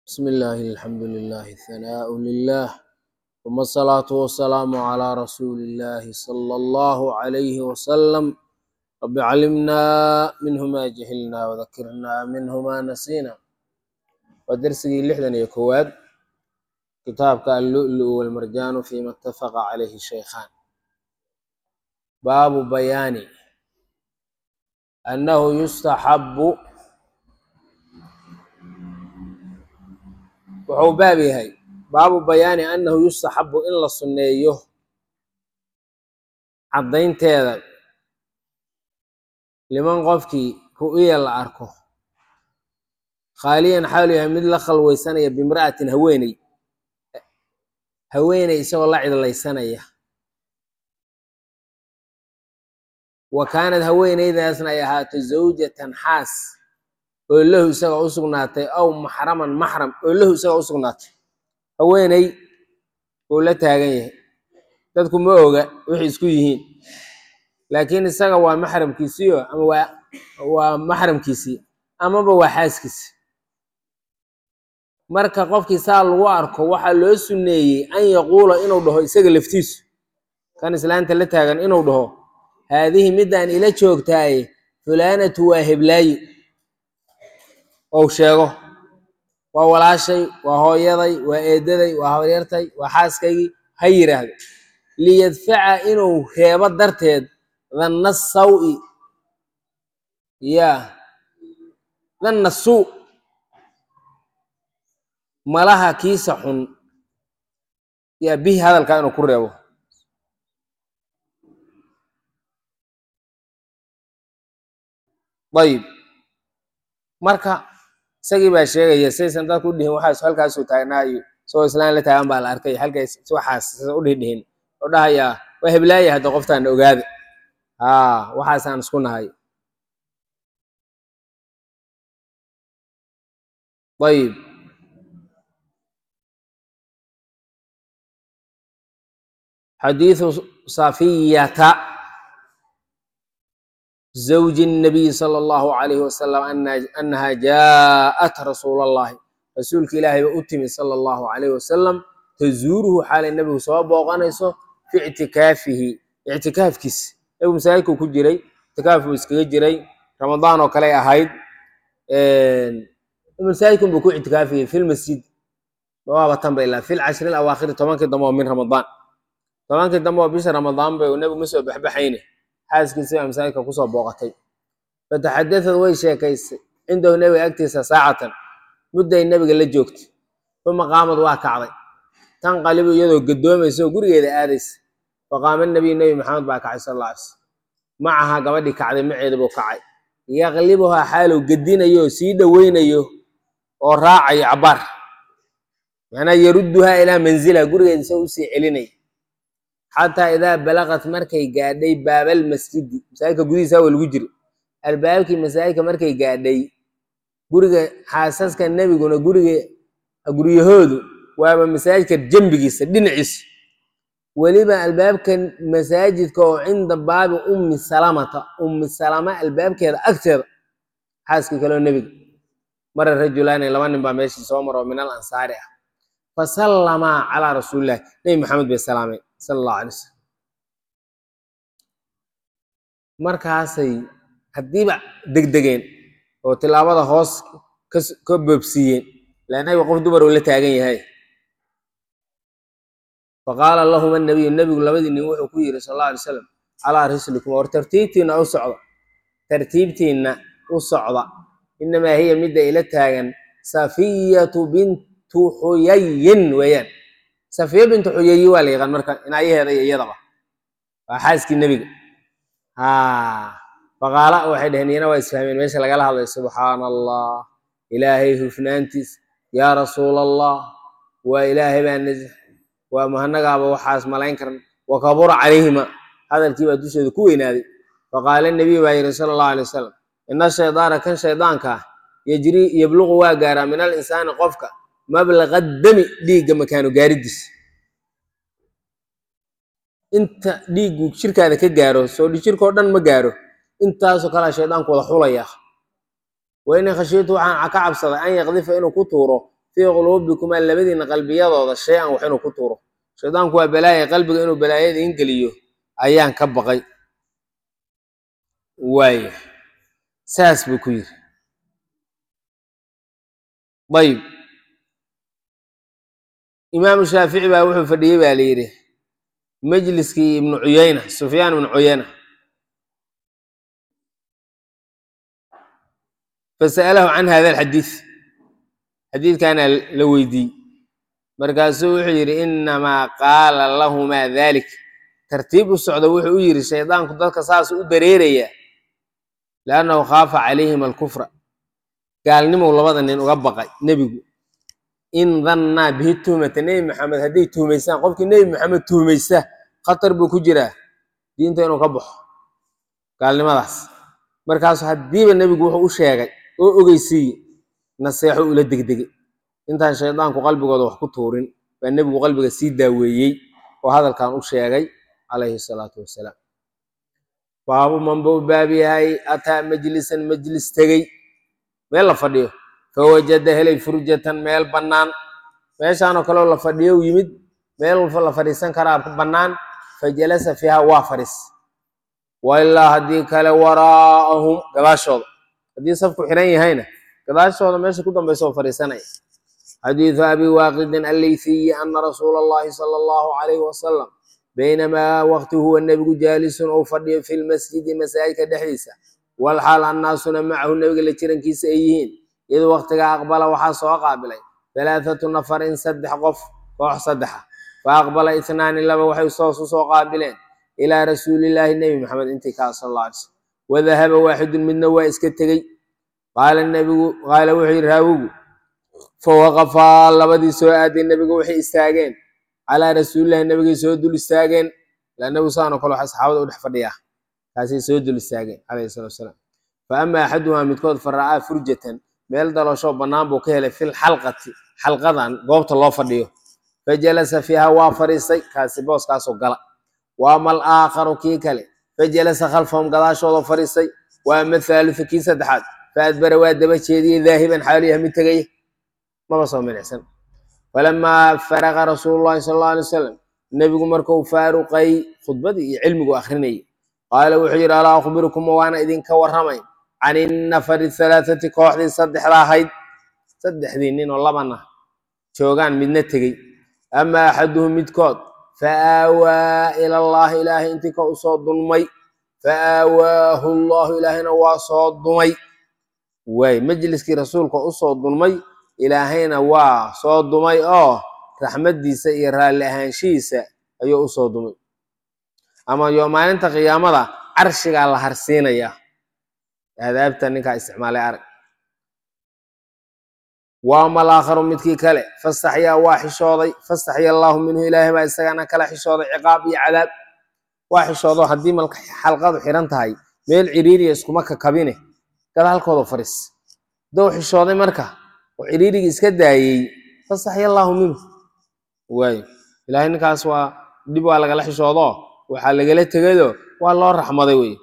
بسم الله الحمد لله الثناء لله ثم الصلاة والسلام على رسول الله صلى الله عليه وسلم رب علمنا منه ما جهلنا وذكرنا منه ما نسينا ودرسي لحدن يكواد كتابك اللؤلؤ والمرجان فيما اتفق عليه الشيخان باب بيان أنه يستحب wuxuu baab yahay baabu bayaani annahu yustaxabu in la sunneeyo caddaynteeda liman qofkii ru'ya la arko khaaliyan xaalu yahay mid la khalwaysanaya bimra'atin haweeney isagoo la cidlaysanaya wa kaanad haweeneydaasna ay ahaato zawjatan xaas oo lahu isaga u sugnaatay aw maxraman maxram oo lahu isaga u sugnaatay haweeney uu la taagan yahay dadku ma oga wixii isku yihiin laakiin isaga waa maxramkiisiyo ama waa maxramkiisii amaba waa xaaskiisi marka qofkii saa lagu arko waxaa loo sunneeyey an yaquula inuu dhaho isaga laftiisu kan islaanta la taagan inuu dhaho haadihi midaan ila joogtaaye fulaanatu waa heblaayo ou sheego waa walaashay waa hooyaday waa eedaday waa habaryartay waa xaaskaygii ha yidhaahdo liyadfaca inuu reebo darteed danna sawi danna suu malaha kiisa xun yaa bihi hadalkaa inuu ku reebo ayib marka isagii baa sheegaya saysan dadku u dhihin waxaas halkaasuu taagnaayo isagoo islaan la taagan baa la arkay halkaas waxaas u dhihin oo dhahayaa waa heblaaya hadda qoftaan ogaada waxaasaan isku nahay ayib xadiiثu safiyata زوج النبي صلى الله عليه وسلم أنها جاءت رسول الله رسولك إلهي وأتمي صلى الله عليه وسلم تزوره حال النبي صلى الله عليه وسلم في اعتكاف كيس أبو مسايكو كجري اعتكاف ويسكجري رمضان وكلي أهيد مسايكو بكو اعتكافه في المسجد بوابة تنبي الله في العشر الأواخر طبعا كدموا من رمضان طبعا كدموا بيش رمضان والنبي مسوى بحبحينه xaaskiisii baa masaajidka kusoo booqatay fataxadathad way sheekaysay cindahu nebiga agtiisa saacatan mudday nebiga la joogtay uma qaamad waa kacday tanqalibu iyadoo gadoomaysa oo gurigeeda aadaysa faqaama nebiy nebi maxamed baa kacay sal alla alay slam macahaa gabadhii kacday maceeda buu kacay yaqlibuhaa xaalow gedinayo oo sii dhoweynayo oo raacayo cabbaar macnaa yarudduhaa ilaa manzila gurigeeda isagoo usii celinaya xataa idaa balaqat markay gaadhay baabal masjidi masaajidka gudihiisa waa lagu jiro albaabkii masaajidka markay gaadhay guriga xaasaska nebiguna guryahoodu waaba masaajidka jambigiisa dhinaciisa weliba albaabka masaajidka oo cinda baabi ummi salama albaabkeeda agteeda xaaskii kaleo nebiga mara rajulaani laba nin baa meeshii soo maro min al ansaari ah fasallamaa calaa rasuulillahi nebi maxamed bay salaameen sal allahu alay wasalam markaasay haddiiba degdegeen oo tilaabada hoos ka boobsiiyeen laannabiga qof dumar uu la taagan yahay faqaala lahuma nabiyu nebigu labadii nin wuxuu ku yidhi sal allahu alay wasalam calaa rislikum war tartiibtiinna u socda innamaa hiya midda ila taagan safiyatu bintu xuyayin weeyaan safiya bintu xuyayi waa la yaqaan marka inaayaheeda iyo iyadaba waa xaaskii nebiga faqaala waxay dhaheen iyana waa isfahmeen meesha lagala hadlay subxaana allah ilaahay hufnaantiis yaa rasuul allah waa ilaahay baa nazih waa mahanagaaba waxaas malayn karan wa kabura calayhima hadalkii baa dushooda ku weynaaday faqaala nebiy baa yidhi sala allahu alay wasalam ina shaydaana kan shaydaanka ah yabluqu waa gaaraa min al insaani qofka mablaqa dami dhiigga makaano gaaridiisa inta dhiiggu jirkaada ka gaaro soo jirkao dhan ma gaaro intaasoo kalea shaydaanku wada xulaya wa inii khashiitu waxaan ka cabsaday an yaqdifa inuu ku tuuro fii quluubikuma labadiina qalbiyadooda shay-an wax inuu ku tuuro shaydaanku waa balaaya qalbiga inuu balaayada in geliyo ayaan ka baqay waaya saas buu ku yiri ayb imaamu shaafici baa wuxuu fadhiyey baa la yidhi majliskii ibnu cuyayna sufyaan ibnu cuyayna fasa'alahu can hada alxadiid xadiidkaana la weydiiyey markaasuu wuxuu yidhi inamaa qaala lahumaa dalik tartiib u socda wuxuu u yidhi shaydaanku dadka saasuu u dareerayaa liannahu khaafa calayhim alkufra gaalnimow labada nin uga baqay nebigu in dannaa bihi tuhmata nebi maxamed hadday tuhmaysaan qofkii nebi maxamed tuhmaysa khatar buu ku jiraa diinta inuu ka baxo gaalnimadaas markaasu haddiiba nebigu wuxuu u sheegay oo ogeysiiye naseexo ula degdegay intaan shaydaanku qalbigooda wax ku tuurin baa nebigu qalbiga sii daaweeyey oo hadalkan u sheegay calayhi salaatu wasalaam baabu manba u baab yahay ataa majlisan majlis tegey meel la fadhiyo fawajada helay furjatan meel bannaan meeshaanoo kaleo la fadhiyo u yimid meel walba la fadhiisan karaa bannaan fajalasa fiiha waa fadhiis wailaa haddii kale waraa'ahum gadaashooda haddii safku xiran yahayna gadaashooda meesha ku dambaysa oo fadhiisanaya xadiidu abi waaqidin alleysiyi ana rasuula allahi sala allahu calayhi wasalam baynamaa waqti huwa nebigu jaalisun ou fadhiyo fi lmasjidi masaajidka dhexdiisa walxaal annaasuna macahu nebiga la jirankiisa ay yihiin id waqtiga aqbala waxaa soo qaabilay halaathatu nafarin saddex qof koox saddexa fa aqbala itnaani laba waxay soosu soo qaabileen ilaa rasuulillaahi nebi maxamed intii kaa sal alla alay slam wadahaba waaxidun midna waa iska tegey qaala wuxuu yidhi raawigu fawaqafaa labadii soo aaday nebiga waxay istaageen calaa rasuulillahi nebigay soo dul istaageen ilaa nebigu saanoo kale waxa saxaabada u dhex fadhiyaa kaasay soo dul istaageen calayhi salatu wasalaam fa ama axaduhaa midkood fa ra'aa furjatan meel daloshoo bannaan buu ka helay fil xalqati xalqadan goobta loo fadhiyo fa jalasa fiiha waa fadhiistay kaasi booskaasoo gala wa ama alaakharu kii kale fa jalasa khalfahum gadaashooda fadhiistay wa ama athaalithu kii saddexaad fa adbara waa daba jeediyey daahiban xaalu yahay mid tegaya maba soo milicsan falamaa faraqa rasuulullahi sala allahu alay wasalam nebigu markuu faaruqay khudbadii iyo cilmigu akhrinayay qaala wuxuu yidhi alaa akhbirukum waana idinka warramay can innafari halaathati kooxdii saddexda ahayd saddexdii nin oo labana joogaan midna tegey ama axaduhum midkood fa aawaa ila allahi ilaahay intii ka u soo dulmay fa aawaahu allahu ilaahayna waa soo dumay waay majliskii rasuulka u soo dulmay ilaahayna waa soo dumay oo raxmaddiisa iyo raalli ahaanshihiisa ayuu u soo dumay ama yo maalinta qiyaamada carshigaa la harsiinayaa aadaabta ninkaa isticmaalay arag wa ama alaakharu midkii kale fastaxyaa waa xishooday fastaxya allaahu minhu ilaahay baa isagana kala xishooday ciqaab iyo cadaab waa xishoodo haddii malka xalqadu xiran tahay meel ciriiriya iskuma kakabine gadaalkooda fadhiis dou xishooday marka oo ciriirigii iska daayey fastaxya allaahu minhu waayo ilaahay ninkaas waa dib waa lagala xishoodo waxaa lagala tegado waa loo raxmaday wey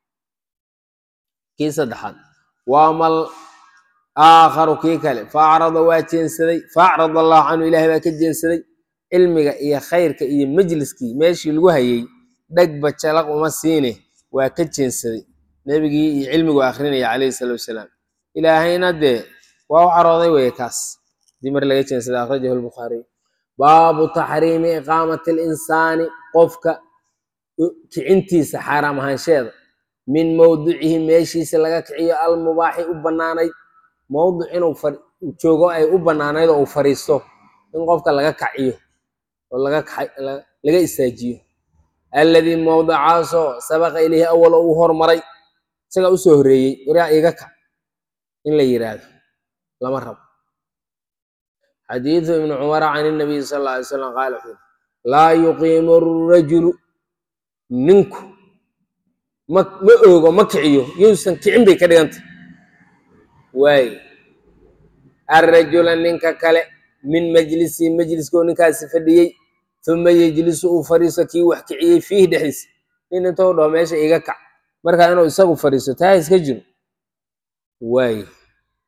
kii saddexaad wa ama aakharu kii kale faacrada waa jeensaday faacrada allahu canhu ilahay baa ka jeensaday cilmiga iyo khayrka iyo majliskii meeshii lagu hayay dhegba jalaq uma siine waa ka jeensaday nebigii iyo cilmigu akhrinaya calayhi salaatu wasalaam ilaahayna dee waa u carooday weye kaas dii mar laga jeensaday akhrajahu lbukhaariy baabu taxriimi iqaamati linsaani qofka kicintiisa xaaraam ahaansheeda min mawdicihi meeshiisa laga kiciyo almubaaxi u bannaanayd mawdic inuu joogo ay u bannaanayd oo uu fadhiisto in qofka laga kaciyo oo laga istaajiyo alladii mawdicaasoo sabaqa ilayhi awal oo uu hormaray isagaa usoo horreeyey waraa iga kac in la yidhaahdo lama rabo xadiidu ibni cumara can inabiyi sal alla alay slam qaala wuxuu laa yuqiimu rajulu ninku ma oogo ma kiciyo yuusan kicin bay ka dhigantay waay arrajula ninka kale min majlisi majliskoo ninkaasi fadhiyey uma yejlisu uu fadhiiso kii wax kiciyey fiihi dhexdiisa nin intou dhaho meesha iga kac markaa inuu isagu fadhiiso taa iska jiro waay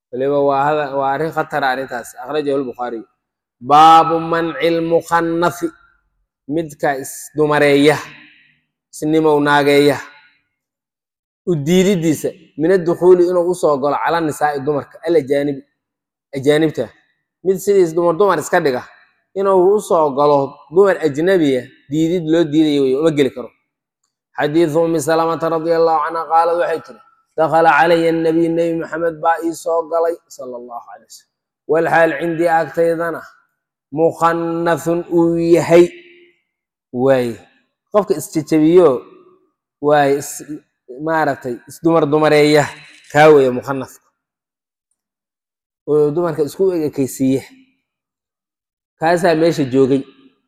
waliba waa arrin khatara arrintaas akhrajahu al-Bukhari baabu manci lmukhannafi midka isdumareeya isnimow naageeya u diididiisa min adukhuuli inuu usoo galo cala nisaa'i dumarka ajaanibta mid sidiis dumar iska dhiga inuu usoo galo dumar ajnabiya diidid loo diidayo wey uma geli karo xadiidu ummi salamata radia allahu canha qaalad waxay tiri dakhala calaya nabiy nebi maxamed baa ii soo galay sala allahu calay wasalam walxaal cindii agtaydana mukhannathun uu yahay waaye qofka isjejebiyo waaye maaragtay isdumareeya kaa weeye mukhanafka oo dumarka isku ekaysiiya kaasaa meesha joogay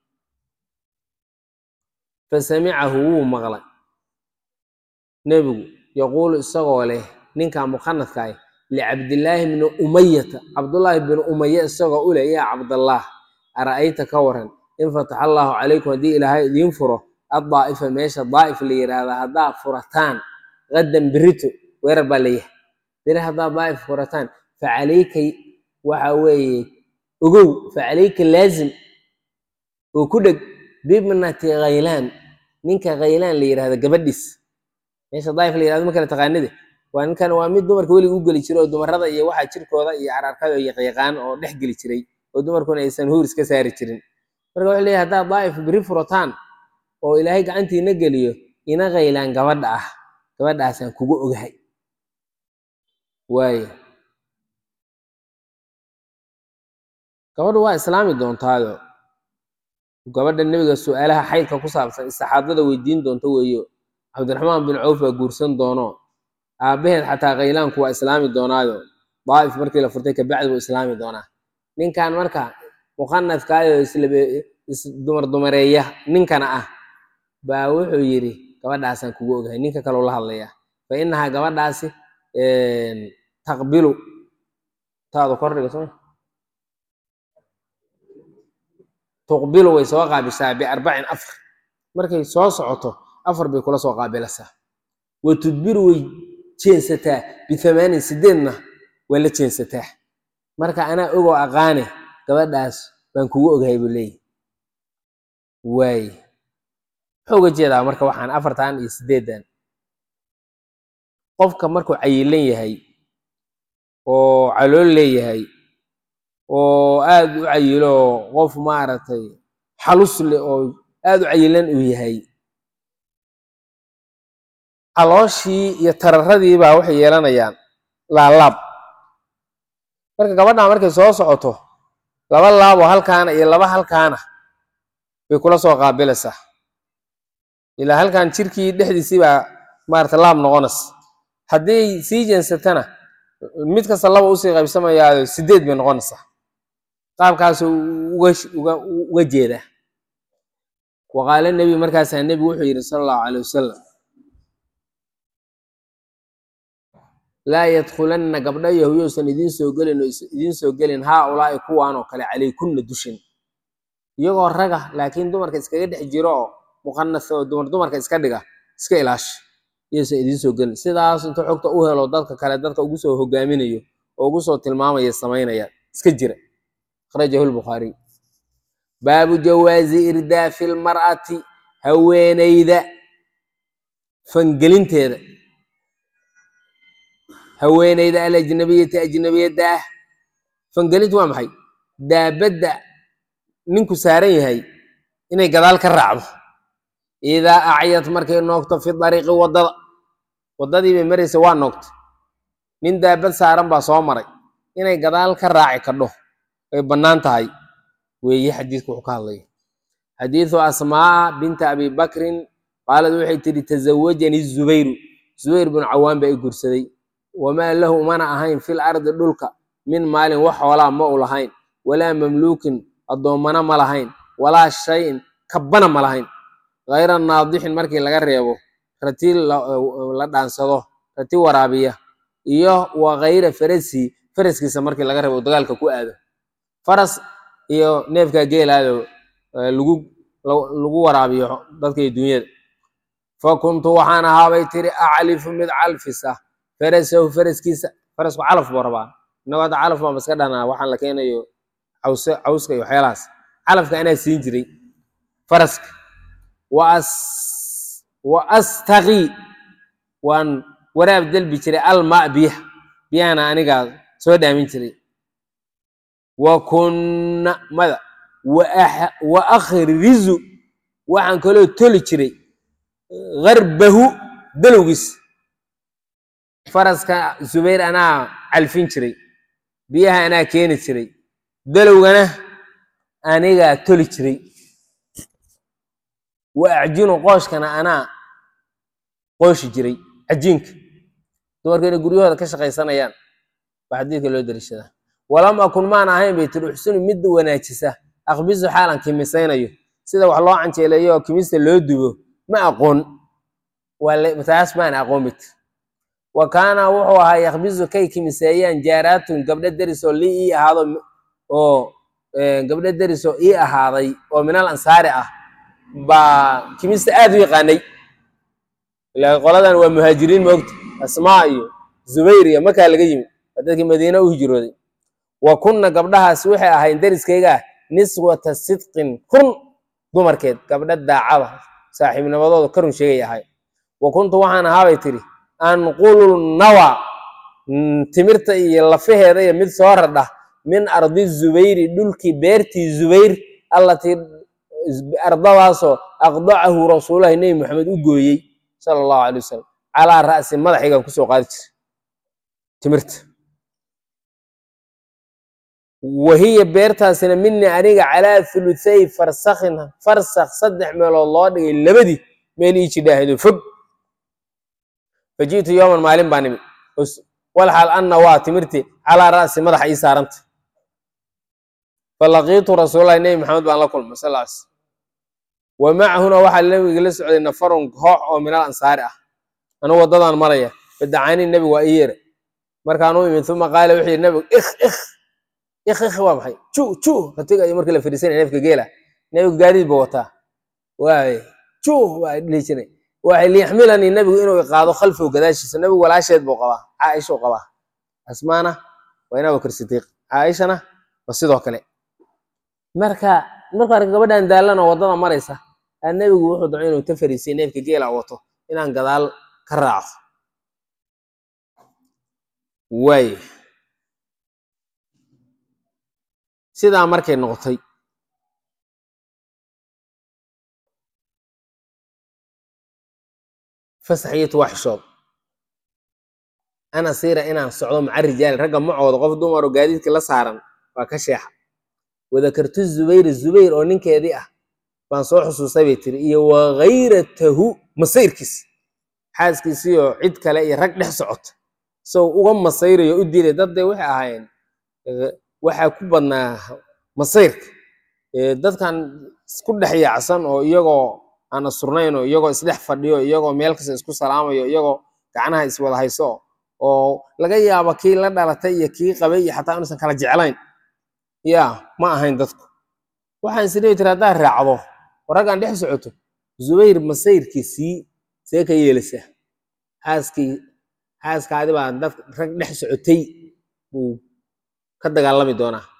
fasamicahu wuu maqlay nebigu yaquulu isagoo leh ninkaa mukhanafka ah licabdillaahi bni umayata cabdullaahi bni umaya isagoo u leh yaa cabdallaah ara'ayta ka waran in fataxa allaahu calaykum haddii ilaahay idiin furo addaa'ifa meesha daa'if la yidhaahda haddaa furataan gadan birito weerar baa leeyahay beri haddaa daa'if furataan facalayka waxa weeye ogow facalayka laazim oo ku dheg bibnati khaylaan ninka khaylaan la yidhahda gabadhiis meesha daa'if la yidhahdo ma kala taqaanide waa ninkan waa mid dumarka weliga u geli jiray oo dumarada iyo waxa jirkooda iyo caraarkada iyo yaqyaqaan oo dhex geli jiray oo dumarkuna aysan huur iska saari jirin marka wuxuu leeyahay haddaa daa'if beri furataan oo ilaahay gacantiina geliyo ina khaylaan gabadha ah gabadhaasaan kugu ogahay waaye gabadhu waa islaami doontaayo gabadha nebiga su-aalaha xaydka ku saabsan istixaadada weydiin doonto weeyo cabdiraxmaan bin cawf baa guursan doono aabbaheed xataa khaylaanku waa islaami doonaayo daa'if markii la furtay kabacdi buu islaami doonaa ninkan marka mukhanafkaayo isdumareeya ninkana ah baa wuxuu yidhi gabadhaasaan kugu ogahay ninka kaleu la hadlayaa fa inahaa gabadhaasi taqbilu taadu kordhiga soo tuqbilu way soo qaabishaa biarbacin afar markay soo socoto afar bay kula soo qaabilasaa wa tudbiru way jeensataa biamaanin sideedna waa la jeensataa marka anaa ogoo aqaane gabadhaas baan kugu ogahay buu leeyahy waaye wuxuu uga jeedaa marka waxaan afartan iyo sideedan qofka markuu cayilan yahay oo calool leeyahay oo aad u cayilo qof maaragtay xalus leh oo aad u cayilan uu yahay calooshii iyo tararadii baa waxay yeelanayaan laalaab marka gabadhan markay soo socoto laba laaboo halkaana iyo laba halkaana bay kula soo qaabilaysaa ilaa halkan jirkii dhexdiisii baa maarata laab noqonaysa haddii sii jeensatana mid kasta laba usii qaybsamayaayo sideed bay noqonaysaa qaabkaasu uga jeedaa waqaala nebi markaasaa nebi wuxuu yidhi sala allahu calay wasalam laa yadkhulanna gabdha yahuuyousan idiin soo gelin haa ulaa'i kuwaan oo kale calaykunna dushin iyagoo raga laakiin dumarka iskaga dhex jiro oo mukhanas oo dumarka iska dhiga iska ilaashi iyousan idiin soo gelin sidaas intuu xogta u helo dadka kale dadka ugu soo hogaaminayo oo ugu soo tilmaamaya samaynaya iska jira akhrajahu lbukhaariy baabu jawaazi irdaafi lmar'ati haweeneyda fangelinteeda haweeneyda alajnabiyati ajnabiyadda ah fangelintu waa maxay daabadda ninku saaran yahay inay gadaal ka raacdo idaa acyad markay noogto fi dariiqi waddadii bay maraysa waa noogta nin daabad saaran baa soo maray inay gadaal ka raaci kadho ay bannaan tahay weeye xadiidku wuxuu ka hadlaya xadiidu asmaa binta abi bakrin qaalad waxay tidhi tazawajanii zubayr binu cawaan baa i gursaday wamaa lahu mana ahayn fil ardi dhulka min maalin wax xoolaa ma u lahayn walaa mamluukin addoommana ma lahayn walaa shayin kabbana ma lahayn hayra naadixin markii laga reebo rati la dhaansado rati waraabiya iyo wa hayra faraskiisa markii laga reebo dagaalka ku aado faras iyo neefka geelaado lagu waraabiyo dadka iyo dunyada fa kuntu waxaan ahaabay tiri aclifu mid calfisa farasahu faraskiisa farasku calaf buu rabaa inagoo hadda calaf baan iska dhahnaa waxaan la keenayo cawska iyo waxyaalahaas calafka anaa siin jiray faraska wa astaqii waan waraab dalbi jiray almaa biyahana anigaa soo dhaamin jiray wa kunna mada wa akhrizu waxaan kaloo toli jiray garbahu dalowgiis faraska zubayr anaa calfin jiray biyaha anaa keeni jiray dalowgana anigaa toli jiray wa acjinu qooshkana anaa qooshi jiray cajiinka dumarka inay guryahooda ka shaqaysanayaan baa xadiidka loo dariishadaa walam akun maan ahayn bay tiri uxsinu mid wanaajisa aqbisu xaalan kimisaynayo sida wax loo canjeeleeyo oo kimista loo dubo ma aqoon taas maan aqoon bit wa kaana wuxuu ahaa yaqbisu kay kimiseeyaan jaaraatun gabdho derisoo lii ii ahaado oo gabdho derisoo ii ahaaday oo minal ansaari ah baa kimista aad u yaqaanay ilaa qoladan waa muhaajiriin moogta asmaa iyo zubayr iyo markaa laga yimid waa dadkii madiina u hijrooday wa kunna gabdhahaas waxay ahayn deriskayga niswata sidqin run dumarkeed gabdha daacada saaxiibnimadooda ka run sheegay ahay wa kuntu waxaan ahaabay tiri anqulu nawa timirta iyo lafaheeda iyo mid soo radha min ardi zubayri dhulkii beertii zubayr allatii ardadaasoo aqdacahu rasuulahi nebi maxamed u gooyey sala allahu calay wasalam calaa ra'si madaxaygaan kusoo qaadi jiray timirta wahiya beertaasina minii aniga calaa thuluthay farsakhin farsakh 3 meelood loo dhigay labadii meel ii jidhaahdo fog faji'tu yowman maalin baa nimi walxal anna waa timirti calaa ra'si madaxa ii saaranta falaqiitu rasuulallahi nebi maxamed baan la kulmay sal lla alay slam wa macahuna waxaa nabiga la socday nafarun koox oo minal ansaari ah anu wadadaan maraya fadacaanii nebigu waa ii yeeray markaan u imid uma qaala wuxuu yidhi nebigu ikh waa maxay ju ratiga iyo markii la fadhiisanaya neefka geela nebigu gaadiid buu wataa waay ju waa dhihi jiray waxay liyaxmilanii nebigu inuu iqaado khalfow gadaashiisa nebigu walaasheed buu qabaa caaishuu qabaa asmaana waa in abubakar sidiiq caaishana waa sidoo kale marka gabadhan daallanoo waddada maraysa nebigu wuxuu dacay inuu ka fariisay neefka geela wato inaan gadaal ka raaco waay sidaa markay noqotay fasaxiyatu waa xishood ana siira inaan socdo maca rijaali ragga macooda qof dumar oo gaadiidkii la saaran waa ka sheexa wadakartu zubayr oo ninkeedii ah baan soo xusuustay bay tiri iyo wagayratahu masayrkiis xaaskiisiioo cid kale iyo rag dhex socota sow uga masayrayo u diiday dadday waxay ahaayeen waxaa ku badnaa masayrka dadkan isku dhex yaacsan oo iyagoo aan asurnayn oo iyagoo isdhex fadhiyo iyagoo meel kasta isku salaamayo iyagoo gacnaha iswada hayso oo laga yaabo kii la dhalatay iyo kii qabay iyo xataa inuusan kala jeclayn ya ma ahayn dadku waxaan isdhihi tiri haddaad raacdo oo raggaan dhex socoto zubayr masayrkiisii see ka yeelaysaa xaaskaadi baa dad rag dhex socotay buu ka dagaalami doonaa